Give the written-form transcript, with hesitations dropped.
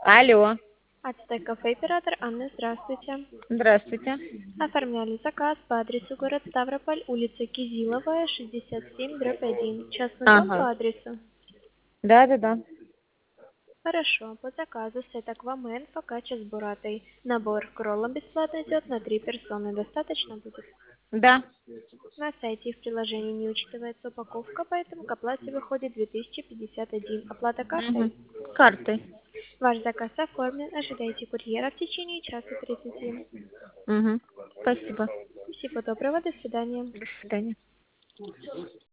Алло, Ацтек кафе оператор Анна, здравствуйте. здравствуйте. Оформляли заказ по адресу город Ставрополь, улица Кизиловая, 67/1. Частный дом Ага, по адресу. да-да-да. Хорошо, по заказу сет Аквамен фокачча с буратой. Набор кролла бесплатно идет на 3 персоны. Достаточно будет? Да. На сайте и в приложении не учитывается упаковка, поэтому к оплате выходит 2051. Оплата картой? Угу. Картой. Ваш заказ оформлен. Ожидайте курьера в течение часа 30. Угу. Спасибо. Всего доброго, до свидания. До свидания.